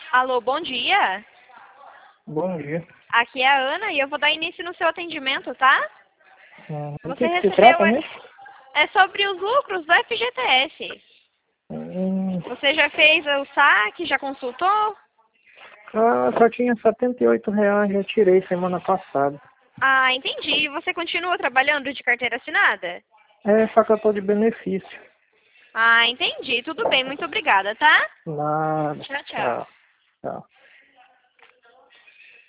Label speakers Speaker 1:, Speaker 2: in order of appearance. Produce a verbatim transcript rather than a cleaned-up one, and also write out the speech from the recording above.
Speaker 1: Alô, bom dia.
Speaker 2: Bom dia.
Speaker 1: Aqui é a Ana e eu vou dar início no seu atendimento, tá?
Speaker 2: Ah, o
Speaker 1: Você
Speaker 2: que que se
Speaker 1: recebeu...
Speaker 2: trata
Speaker 1: É
Speaker 2: mesmo?
Speaker 1: é sobre os lucros do F G T S.
Speaker 2: Hum,
Speaker 1: Você já fez o saque, já consultou?
Speaker 2: ah, só tinha setenta e oito reais, já tirei semana passada.
Speaker 1: Ah, entendi. Você continua trabalhando de carteira assinada?
Speaker 2: É, só que eu tô de benefício.
Speaker 1: Ah, entendi. Tudo bem, muito obrigada, tá?
Speaker 2: Nada.
Speaker 1: Tchau, tchau.
Speaker 2: Tchau. Tchau.